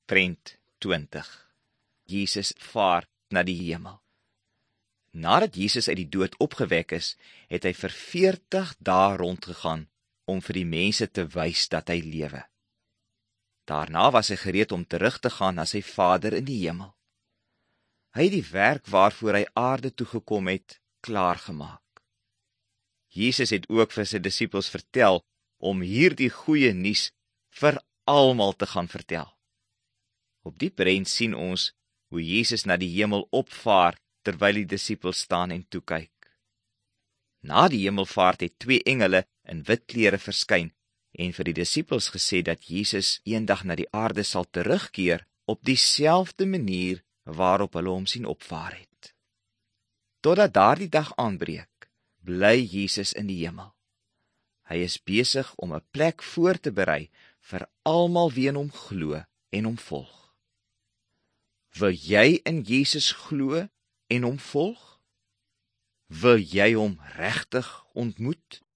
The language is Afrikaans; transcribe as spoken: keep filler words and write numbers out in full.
Prent twintig. Jesus vaar na die hemel. Nadat Jesus uit die dood opgewek is, het hy vir veertig dae rondgegaan om vir die mense te wys dat hy lewe. Daarna was hy gereed om terug te gaan na sy Vader in die hemel. Hy het die werk waarvoor hy aarde toegekom het, klaargemaak. Jesus het ook vir sy disippels vertel om hierdie goeie nuus vir almal te gaan vertel. Op die prent sien ons hoe Jesus na die hemel opvaar terwyl die disippels staan en toekyk. Na die hemelvaart het twee engele in wit klere verskyn en vir die disippels gesê dat Jesus eendag na die aarde sal terugkeer op dieselfde manier waarop hulle hom sien opvaar het. Totdat daardie dag aanbreek, bly Jesus in die hemel. Hy is besig om 'n plek voor te berei vir almal wie in hom glo en hom volg. Wil jy in Jesus glo en hom volg? Wil jy hom regtig ontmoet?